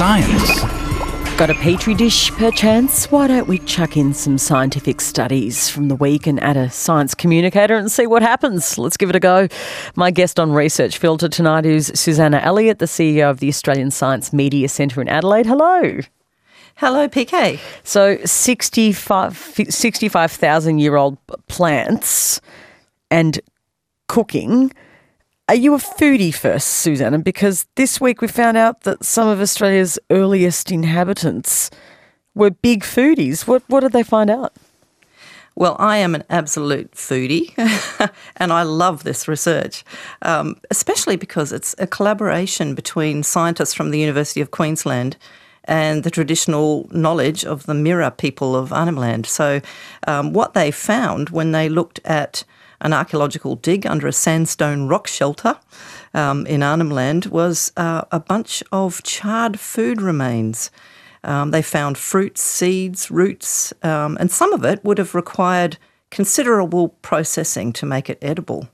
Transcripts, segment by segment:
Science. Got a petri dish, perchance? Why don't we chuck in some scientific studies from the week and add a science communicator and see what happens? Let's give it a go. My guest on Research Filter tonight is Susanna Elliott, the CEO of the Australian Science Media Centre in Adelaide. Hello. Hello, PK. So 65,000-year-old plants and cooking. Are you a foodie first, Susanna? Because this week we found out that some of Australia's earliest inhabitants were big foodies. What did they find out? Well, I am an absolute foodie and I love this research, especially because it's a collaboration between scientists from the University of Queensland and the traditional knowledge of the Mirarr people of Arnhem Land. So what they found when they looked at an archaeological dig under a sandstone rock shelter in Arnhem Land was a bunch of charred food remains. They found fruits, seeds, roots, and some of it would have required considerable processing to make it edible.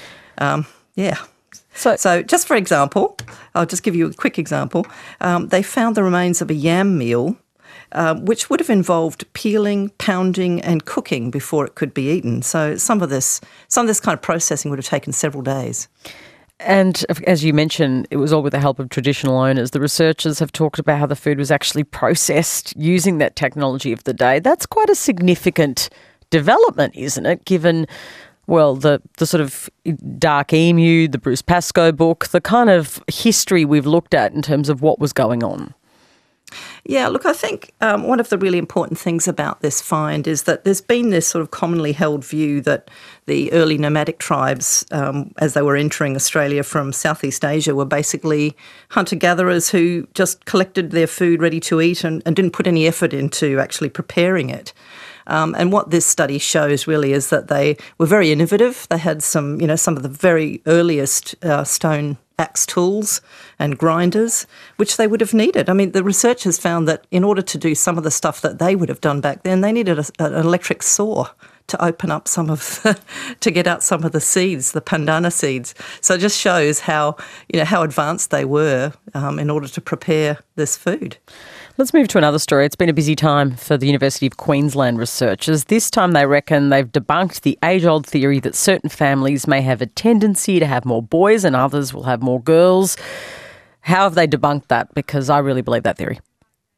So just for example, I'll just give you a quick example. They found the remains of a yam meal, which would have involved peeling, pounding and cooking before it could be eaten. So some of this kind of processing would have taken several days. And as you mentioned, it was all with the help of traditional owners. The researchers have talked about how the food was actually processed using that technology of the day. That's quite a significant development, isn't it, given, well, the sort of Dark Emu, the Bruce Pascoe book, the kind of history we've looked at in terms of what was going on? Yeah, look, I think one of the really important things about this find is that there's been this sort of commonly held view that the early nomadic tribes, as they were entering Australia from Southeast Asia, were basically hunter-gatherers who just collected their food ready to eat and didn't put any effort into actually preparing it. And what this study shows really is that they were very innovative. They had some of the very earliest stone axe tools and grinders, which they would have needed. I mean, the researchers found that in order to do some of the stuff that they would have done back then, they needed an electric saw to open up to get out some of the seeds, the pandana seeds. So it just shows how advanced they were in order to prepare this food. Let's move to another story. It's been a busy time for the University of Queensland researchers. This time they reckon they've debunked the age-old theory that certain families may have a tendency to have more boys and others will have more girls. How have they debunked that? Because I really believe that theory.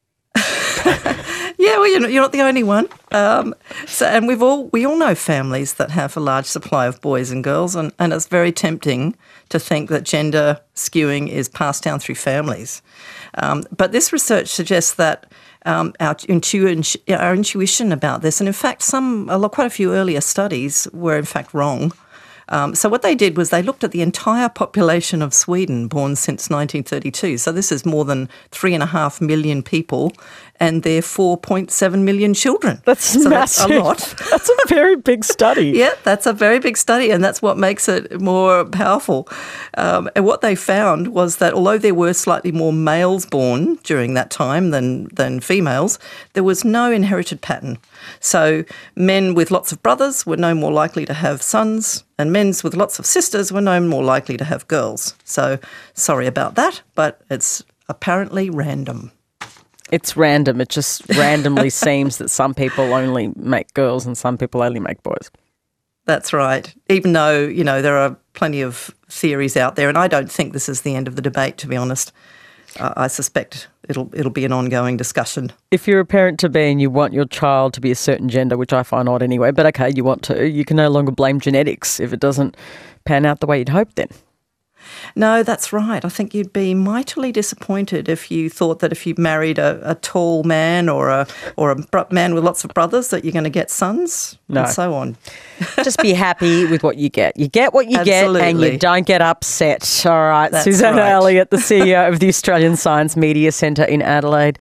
Yeah, well, you're not the only one. And we all know families that have a large supply of boys and girls, and it's very tempting to think that gender skewing is passed down through families. But this research suggests that our intuition about this, and in fact, quite a few earlier studies were in fact wrong. So what they did was they looked at the entire population of Sweden born since 1932. So this is more than 3.5 million people and their 4.7 million children. That's massive. That's a lot. That's a very big study. Yeah, that's a very big study, and that's what makes it more powerful. And what they found was that although there were slightly more males born during that time than females, there was no inherited pattern. So men with lots of brothers were no more likely to have sons, and men with lots of sisters were no more likely to have girls. So sorry about that, but it's apparently random. It's random. It just randomly seems that some people only make girls and some people only make boys. That's right. Even though, there are plenty of theories out there, and I don't think this is the end of the debate, to be honest. I suspect it'll be an ongoing discussion. If you're a parent-to-be and you want your child to be a certain gender, which I find odd anyway, but okay, you want to, you can no longer blame genetics if it doesn't pan out the way you'd hoped then. No, that's right. I think you'd be mightily disappointed if you thought that if you married a tall man or a man with lots of brothers that you're going to get sons and so on. Just be happy with what you get. You get what you get and you don't get upset. All right, that's Susanna Elliott, the CEO of the Australian Science Media Centre in Adelaide.